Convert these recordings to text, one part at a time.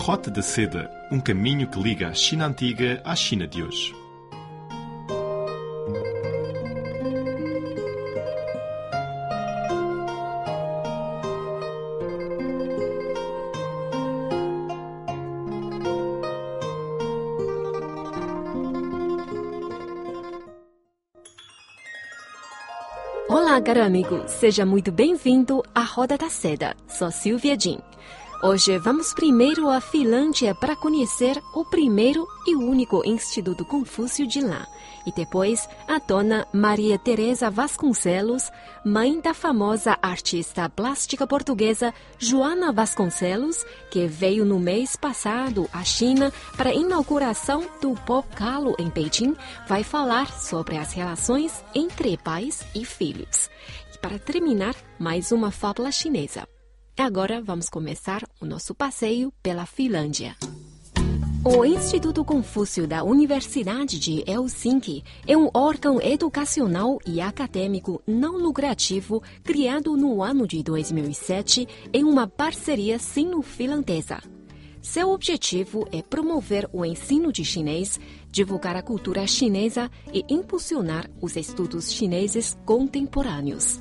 Rota da Seda, um caminho que liga a China antiga à China de hoje. Olá, caro amigo. Seja muito bem-vindo à Roda da Seda. Sou Silvia Jin. Hoje vamos primeiro à Finlândia para conhecer o primeiro e único Instituto Confúcio de lá. E depois a dona Maria Teresa Vasconcelos, mãe da famosa artista plástica portuguesa Joana Vasconcelos, que veio no mês passado à China para a inauguração do Pop-Calo em Beijing, vai falar sobre as relações entre pais e filhos. E para terminar, mais uma fábula chinesa. Agora vamos começar o nosso passeio pela Finlândia. O Instituto Confúcio da Universidade de Helsinki é um órgão educacional e acadêmico não lucrativo criado no ano de 2007 em uma parceria sino-finlandesa. Seu objetivo é promover o ensino de chinês, divulgar a cultura chinesa e impulsionar os estudos chineses contemporâneos.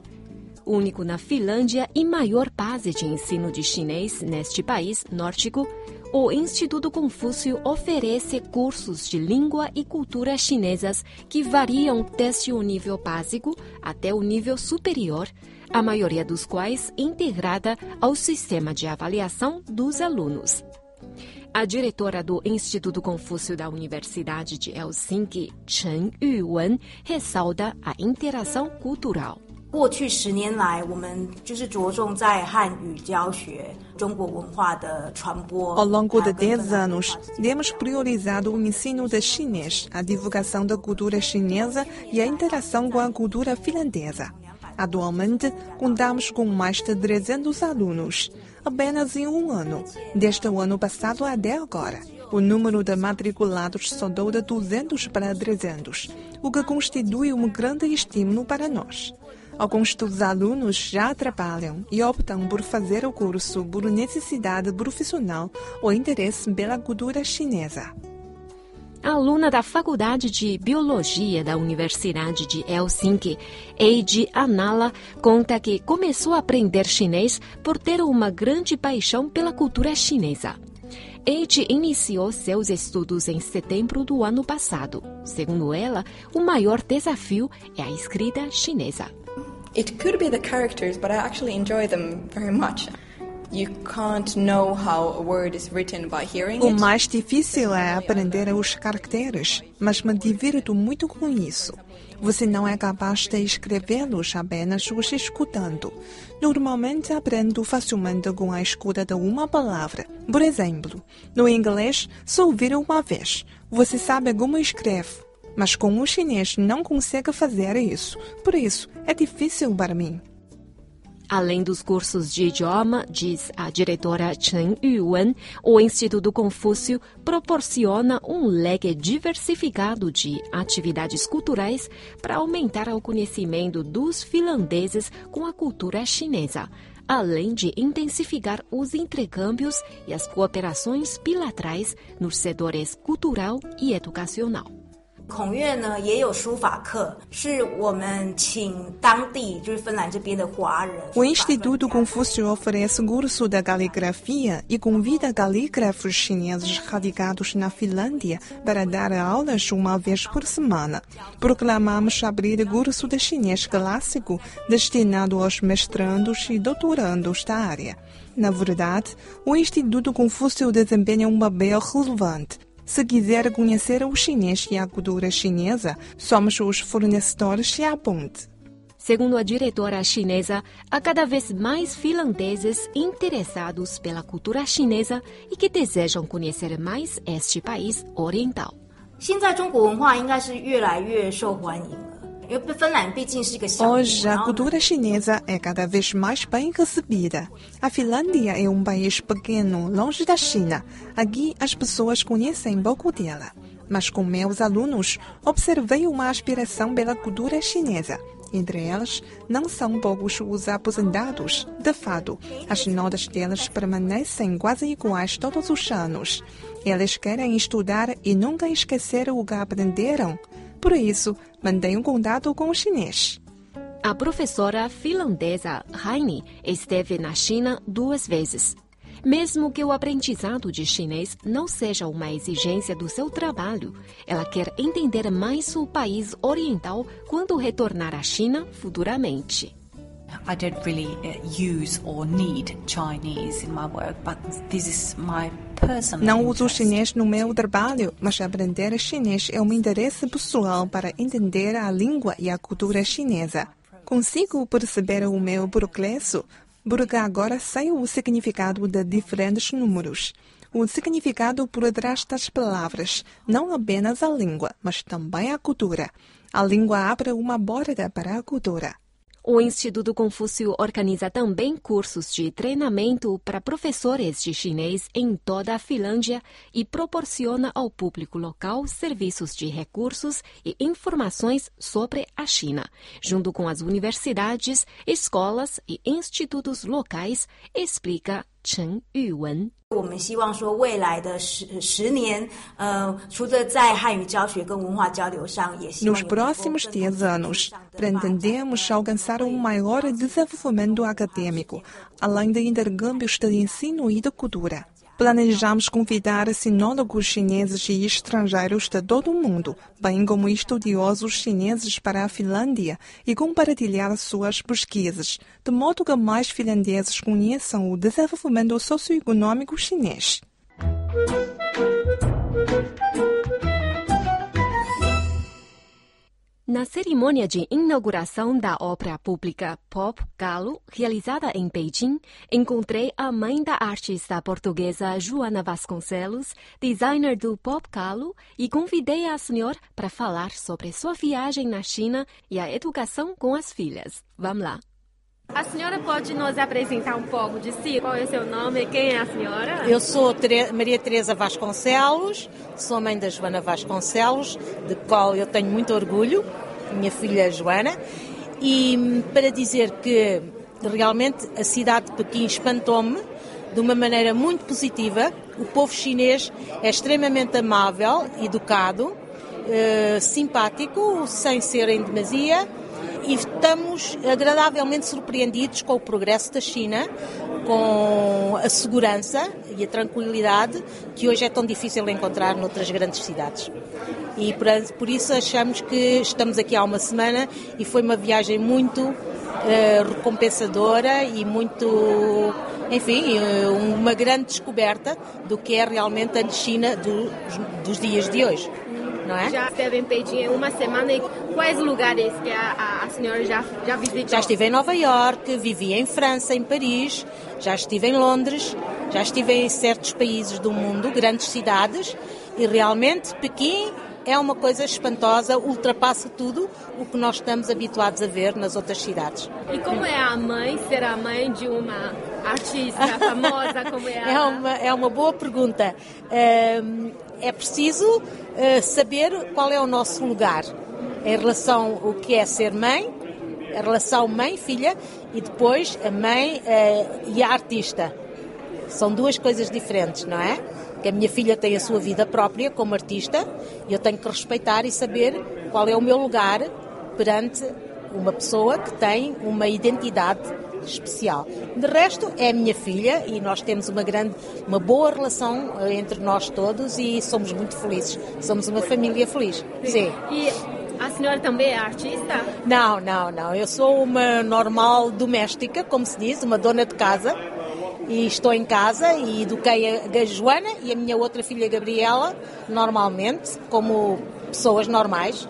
Único na Finlândia e maior base de ensino de chinês neste país nórdico, o Instituto Confúcio oferece cursos de língua e cultura chinesas que variam desde o nível básico até o nível superior, a maioria dos quais integrada ao sistema de avaliação dos alunos. A diretora do Instituto Confúcio da Universidade de Helsinki, Chen Yuwen, ressalta a interação cultural. 过去10年来，我们就是着重在汉语教学、中国文化的传播。 Ao longo de 10 anos, temos priorizado o ensino de chinês, a divulgação da cultura chinesa e a interação com a cultura finlandesa. Atualmente, contamos com mais de 300 alunos, apenas em um ano, desde o ano passado até agora. O número de matriculados saltou de 200 para 300, o que constitui um grande estímulo para nós. Alguns dos alunos já trabalham e optam por fazer o curso por necessidade profissional ou interesse pela cultura chinesa. A aluna da Faculdade de Biologia da Universidade de Helsinki, Eiji Anala, conta que começou a aprender chinês por ter uma grande paixão pela cultura chinesa. Eiji iniciou seus estudos em setembro do ano passado. Segundo ela, o maior desafio é a escrita chinesa. It could be the characters, but I actually enjoy them very much. You can't know how a word is written by hearing O it. mais difícil é aprender os caracteres, mas me divirto muito com isso. Você não é capaz de escrevê-los apenas os escutando. Normalmente aprendo facilmente com a escuta de uma palavra. Por exemplo, no inglês, só ouvir uma vez. Você sabe como escreve. Mas com o chinês não consegue fazer isso. Por isso, é difícil para mim. Além dos cursos de idioma, diz a diretora Chen Yuwen, o Instituto Confúcio proporciona um leque diversificado de atividades culturais para aumentar o conhecimento dos finlandeses com a cultura chinesa, além de intensificar os intercâmbios e as cooperações bilaterais nos setores cultural e educacional. 孔院呢也有书法课，是我们请当地就是芬兰这边的华人。 O Instituto Confúcio oferece curso de caligrafia e convida calígrafos chineses radicados na Finlândia para dar aulas uma vez por semana. Proclamamos abrir curso de chinês clássico destinado aos mestrandos e doutorandos da área. Na verdade, o Instituto Confúcio desempenha um papel relevante. Se quiser conhecer o chinês e a cultura chinesa, somos os fornecedores e a ponte. Segundo a diretora chinesa, há cada vez mais finlandeses interessados pela cultura chinesa e que desejam conhecer mais este país oriental. 现在中国文化应该是越来越受欢迎了。 Hoje, a cultura chinesa é cada vez mais bem recebida. A Finlândia é um país pequeno, longe da China. Aqui, as pessoas conhecem pouco dela. Mas com meus alunos, observei uma aspiração pela cultura chinesa. Entre elas, não são poucos os aposentados. De fato, as notas deles permanecem quase iguais todos os anos. Eles querem estudar e nunca esquecer o que aprenderam. Por isso, mantenham contato com o chinês. A professora finlandesa Heini esteve na China 2 vezes. Mesmo que o aprendizado de chinês não seja uma exigência do seu trabalho, ela quer entender mais o país oriental quando retornar à China futuramente. I don't really use or need Chinese in my work, but this is my personal Não uso interest. chinês no meu trabalho, mas aprender chinês é um interesse pessoal para entender a língua e a cultura chinesa. Consigo perceber o meu progresso, porque agora sei o significado de diferentes números. O significado por trás das palavras, não apenas a língua, mas também a cultura. A língua abre uma porta para a cultura. O Instituto Confúcio organiza também cursos de treinamento para professores de chinês em toda a Finlândia e proporciona ao público local serviços de recursos e informações sobre a China, junto com as universidades, escolas e institutos locais, explica Chen Yuwen. 我们希望说，未来的10年，除了在汉语教学跟文化交流上，也希望 Nos próximos 10 anos, pretendemos alcançar um maior desenvolvimento acadêmico, além de intercâmbios de ensino e de cultura. Planejamos convidar sinólogos chineses e estrangeiros de todo o mundo, bem como estudiosos chineses para a Finlândia e compartilhar suas pesquisas, de modo que mais finlandeses conheçam o desenvolvimento socioeconômico chinês. Na cerimônia de inauguração da obra pública Pop Galo, realizada em Beijing, encontrei a mãe da artista portuguesa Joana Vasconcelos, designer do Pop Galo, e convidei a senhora para falar sobre sua viagem na China e a educação com as filhas. Vamos lá. A senhora pode nos apresentar um pouco de si? Qual é o seu nome? Quem é a senhora? Eu sou Maria Teresa Vasconcelos, sou mãe da Joana Vasconcelos, de qual eu tenho muito orgulho, minha filha Joana, e para dizer que realmente a cidade de Pequim espantou-me de uma maneira muito positiva. O povo chinês é extremamente amável, educado, simpático, sem ser em demasia, e estamos agradavelmente surpreendidos com o progresso da China, com a segurança e a tranquilidade que hoje é tão difícil encontrar noutras grandes cidades. E por isso achamos que estamos aqui há uma semana e foi uma viagem muito recompensadora e muito, enfim, uma grande descoberta do que é realmente a China dos dias de hoje. Não é? Já esteve em Beijing uma semana e quais lugares que a senhora já visitou? Já estive em Nova Iorque, vivi em França, em Paris, já estive em Londres, já estive em certos países do mundo, grandes cidades, e realmente Pequim é uma coisa espantosa, ultrapassa tudo o que nós estamos habituados a ver nas outras cidades. E como é a mãe, ser a mãe de uma artista famosa como ela? É uma boa pergunta. É preciso saber qual é o nosso lugar em relação ao que é ser mãe, a relação mãe-filha e depois a mãe e a artista. São duas coisas diferentes, não é? Que a minha filha tem a sua vida própria como artista e eu tenho que respeitar e saber qual é o meu lugar perante uma pessoa que tem uma identidade especial. De resto, é a minha filha e nós temos uma boa relação entre nós todos e somos muito felizes. Somos uma família feliz. Sim. E a senhora também é artista? Não. Eu sou uma normal doméstica, como se diz, uma dona de casa. E estou em casa e eduquei a Joana e a minha outra filha Gabriela, normalmente, como pessoas normais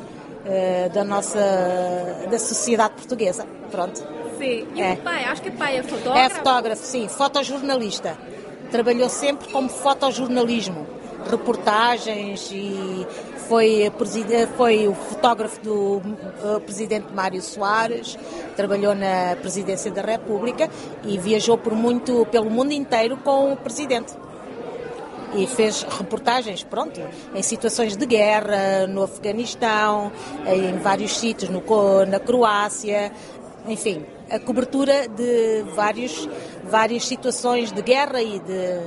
da sociedade portuguesa. Pronto. Sim. E o pai? Acho que o pai é fotógrafo? É fotógrafo, sim. Fotojornalista. Trabalhou sempre como fotojornalismo. Reportagens e foi o fotógrafo do presidente Mário Soares, trabalhou na presidência da República e viajou pelo mundo inteiro com o presidente. e fez reportagens, pronto, em situações de guerra, no Afeganistão, em vários sítios, na Croácia, enfim, a cobertura de várias situações de guerra e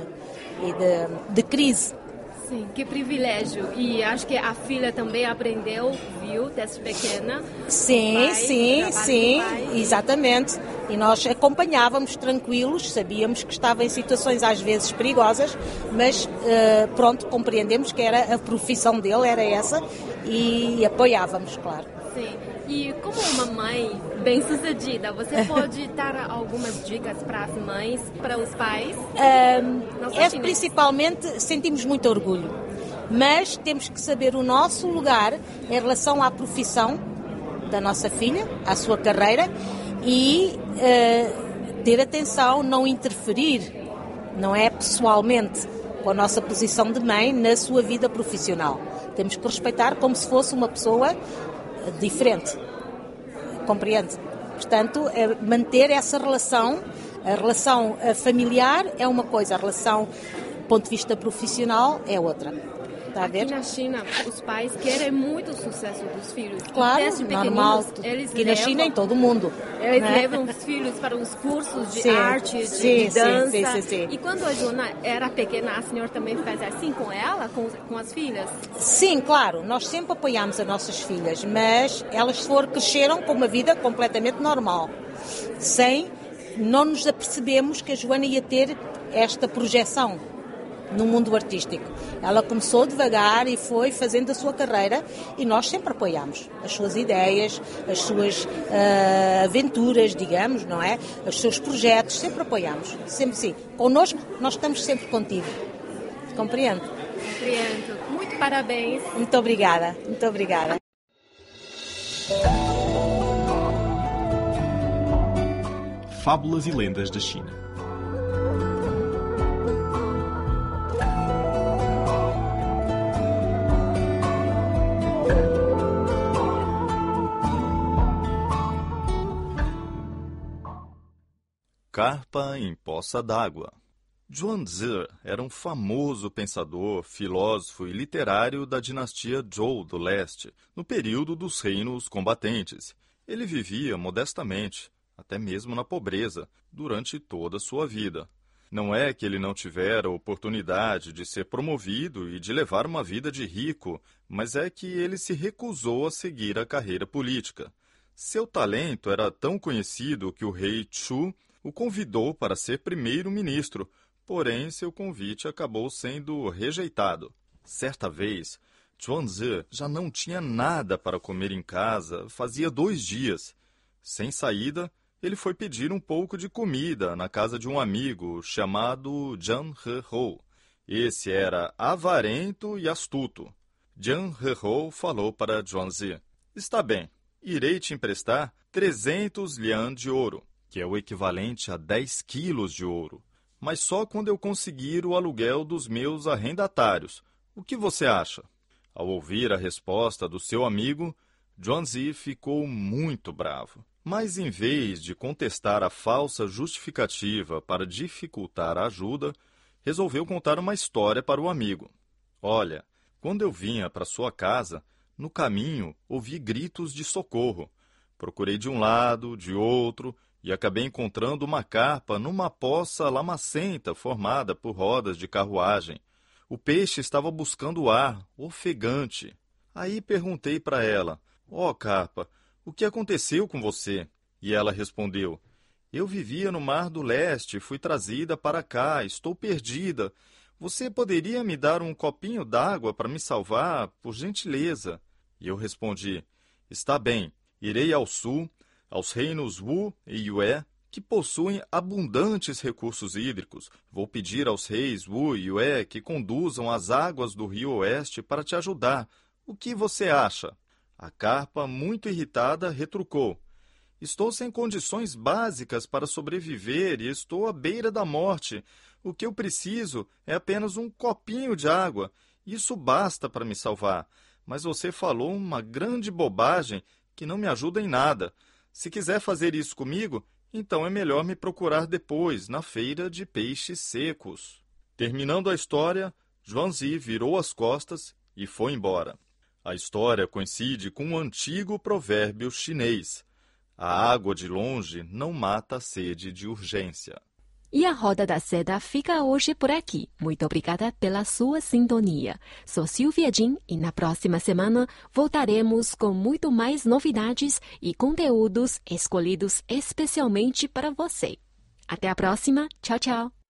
de crise. Sim, que privilégio. E acho que a filha também aprendeu, viu, desde pequena. Sim, exatamente. E nós acompanhávamos tranquilos, sabíamos que estava em situações às vezes perigosas, mas pronto, compreendemos que era a profissão dele, era essa, e apoiávamos, claro. Sim. E como uma mãe bem-sucedida, você pode dar algumas dicas para as mães, para os pais? Principalmente, sentimos muito orgulho, mas temos que saber o nosso lugar em relação à profissão da nossa filha, à sua carreira, e ter atenção, não interferir, não é pessoalmente, com a nossa posição de mãe na sua vida profissional. Temos que respeitar como se fosse uma pessoa diferente, compreende? Portanto, manter essa relação, a relação familiar é uma coisa, a relação do ponto de vista profissional é outra. Está a ver? Aqui na China, os pais querem muito o sucesso dos filhos. Claro, normal. Aqui na China, em todo o mundo. Eles levam os filhos para os cursos de arte, de dança. Sim. E quando a Joana era pequena, a senhora também faz assim com ela, com as filhas? Sim, claro. Nós sempre apoiamos as nossas filhas, mas elas cresceram com uma vida completamente normal. Não nos apercebemos que a Joana ia ter esta projeção no mundo artístico. Ela começou devagar e foi fazendo a sua carreira e nós sempre apoiamos as suas ideias, as suas aventuras, digamos, não é? Os seus projetos, sempre apoiamos, sempre sim. Connosco, nós estamos sempre contigo. Compreende? Compreendo. Muito parabéns. Muito obrigada, muito obrigada. Fábulas e lendas da China. Carpa em poça d'água. Zhuangzi era um famoso pensador, filósofo e literário da dinastia Zhou do leste, no período dos reinos combatentes. Ele vivia modestamente, até mesmo na pobreza, durante toda a sua vida. Não é que ele não tivera oportunidade de ser promovido e de levar uma vida de rico, mas é que ele se recusou a seguir a carreira política. Seu talento era tão conhecido que o rei Chu o convidou para ser primeiro-ministro, porém seu convite acabou sendo rejeitado. Certa vez, Zhuangzi já não tinha nada para comer em casa, fazia 2 dias. Sem saída, ele foi pedir um pouco de comida na casa de um amigo chamado Jiang Hehou. Esse era avarento e astuto. Jiang Hehou falou para Zhuangzi: "Está bem, irei te emprestar 300 lian de ouro, que é o equivalente a 10 quilos de ouro, mas só quando eu conseguir o aluguel dos meus arrendatários. O que você acha?" Ao ouvir a resposta do seu amigo, Zhuangzi ficou muito bravo. Mas, em vez de contestar a falsa justificativa para dificultar a ajuda, resolveu contar uma história para o amigo. "Olha, quando eu vinha para sua casa, no caminho ouvi gritos de socorro. Procurei de um lado, de outro, e acabei encontrando uma carpa numa poça lamacenta formada por rodas de carruagem. O peixe estava buscando ar, ofegante. Aí perguntei para ela: 'Ó, carpa, o que aconteceu com você?' E ela respondeu: 'Eu vivia no Mar do Leste, fui trazida para cá, estou perdida. Você poderia me dar um copinho d'água para me salvar, por gentileza?' E eu respondi: 'Está bem, irei ao sul, aos reinos Wu e Yue, que possuem abundantes recursos hídricos. Vou pedir aos reis Wu e Yue que conduzam as águas do rio Oeste para te ajudar. O que você acha?' A carpa, muito irritada, retrucou: 'Estou sem condições básicas para sobreviver e estou à beira da morte. O que eu preciso é apenas um copinho de água. Isso basta para me salvar. Mas você falou uma grande bobagem que não me ajuda em nada. Se quiser fazer isso comigo, então é melhor me procurar depois, na feira de peixes secos.' Terminando a história, Zhuangzi virou as costas e foi embora. A história coincide com um antigo provérbio chinês: a água de longe não mata a sede de urgência. E a Roda da Seda fica hoje por aqui. Muito obrigada pela sua sintonia. Sou Silvia Jin e na próxima semana voltaremos com muito mais novidades e conteúdos escolhidos especialmente para você. Até a próxima. Tchau, tchau.